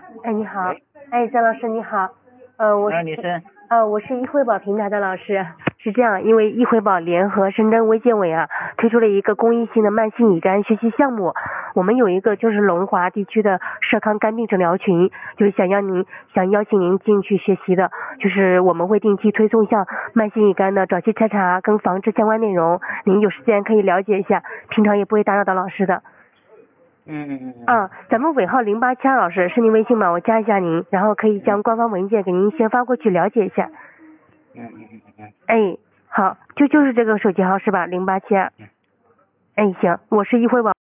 哎，你好。 喂， 哎，张老师你好。我是你是？ 我是易惠宝平台的老师。是这样，因为易惠宝联合深圳卫健委推出了一个公益性的慢性乙肝学习项目。我们有一个就是龙华地区的社康肝病诊疗群，就是想邀请您进去学习的。就是我们会定期推送像慢性乙肝的早期筛查跟防治相关内容，您有时间可以了解一下，平常也不会打扰到老师的。咱们尾号0872老师是您微信吗？我加一下您，然后可以将官方文件给您先发过去了解一下。哎，好，就是这个手机号是吧？0872。哎，行，我是易惠宝。